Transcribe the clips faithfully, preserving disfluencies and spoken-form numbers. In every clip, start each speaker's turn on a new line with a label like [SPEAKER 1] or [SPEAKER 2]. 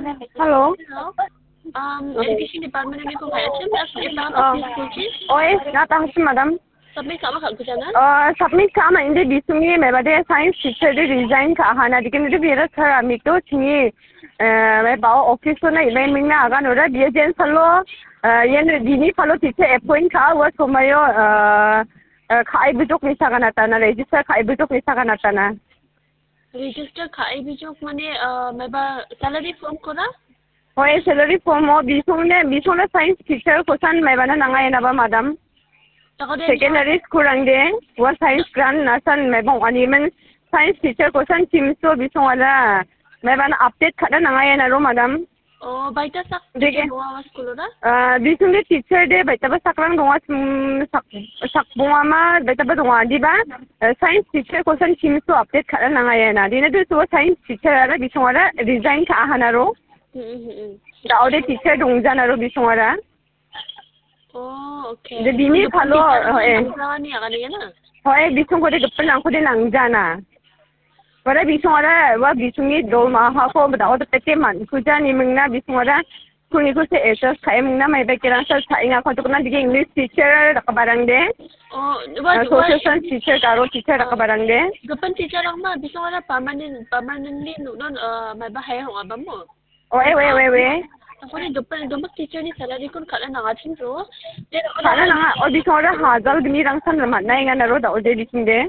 [SPEAKER 1] Hello.
[SPEAKER 2] Hello. Um, Education Department ni ko kaya siya mas ibang
[SPEAKER 1] Oh.
[SPEAKER 2] office ko chi.
[SPEAKER 1] Oi, natahas madam.
[SPEAKER 2] Sabi sama ka kujanan.
[SPEAKER 1] Uh, submit kama indi bisungi mebade science teacher de resign ka hana dikin de bira thara mi to chingi uh, me bao office na email mingna aga nora dia jen salo uh, yen dini falo teacher appoint ka wa somayo uh, uh, khai bijok ni sagana tana register khai bijok ni sagana tana.
[SPEAKER 2] Register khai bijok mane uh, meba salary form kora.
[SPEAKER 1] Oi salary form o bisung ne bisung na science teacher kosan mebana nangai na ba madam. Secondary school angde wa science grant nasan mebong animan science teacher kosan timso bisong ala meban update kada nangai na ro madam.
[SPEAKER 2] Oh, baita sak
[SPEAKER 1] Dege
[SPEAKER 2] bunga school ra?
[SPEAKER 1] Ah, bisung de teacher de baita ba saklang donga sak sak bunga ma baita ba donga di ba science teacher kosan timso update kada nangai na dina de so science teacher ala bisong ala resign ka hana ro.
[SPEAKER 2] Hmm hmm.
[SPEAKER 1] Da ode teacher dong jana ro bisong ala.
[SPEAKER 2] Oh, okay.
[SPEAKER 1] De bini phalo
[SPEAKER 2] eh ni aga ni na.
[SPEAKER 1] Hoy bisung ko de gapan ang ko de nang jana. Wala bisung ara wa bisung ni dol ma ha ko ba da pete man ku jani mingna bisung ara kuni ko se esa sai mingna mai ba kiran sa sai nga ko to na dige English teacher da ka barang de.
[SPEAKER 2] Oh, wa
[SPEAKER 1] social science teacher karo teacher da ka barang de.
[SPEAKER 2] gapan teacher lang ma bisung ara permanent permanently no non mai ba hay ho ba mo.
[SPEAKER 1] Oy oy oy oy.
[SPEAKER 2] Ako ni gapan gamak teacher ni salary kun kala na ngatin ro.
[SPEAKER 1] Kala na nga o bisung ara hazal gni rang san man na nga na ro da o de bisung de.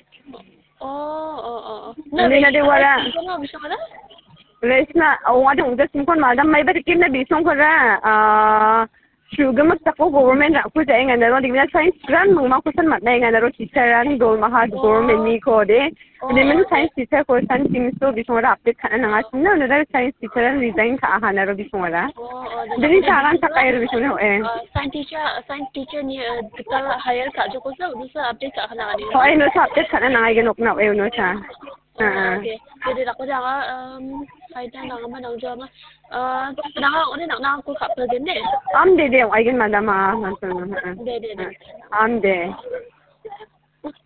[SPEAKER 2] Oh, oh, oh.
[SPEAKER 1] Hindi na de wala.
[SPEAKER 2] Ano bisung ara?
[SPEAKER 1] Resna awa de ungda singkon madam mai ba kim na bisong ko ra ah sugar mak tako government ra ko jai nga na ro digna science grant mong ma ko san mat na nga na ro teacher ran dol ma ha government ni ko de de men science teacher ko san tim so bisong ra update kana na nga sin na na science teacher ran resign ka ha na ro bisong ra de sa ran sa kay ro bisong ho eh
[SPEAKER 2] science teacher science teacher ni kita hire ka jo ko sa udusa update ka kana ni
[SPEAKER 1] hoy no sa update kana na nga genok na eh no sa
[SPEAKER 2] okay jadi ako ja um hay ta na ma nang jo ma uh na ako ni na ko ka president de
[SPEAKER 1] am de de ay gen madam ah
[SPEAKER 2] de de de
[SPEAKER 1] am de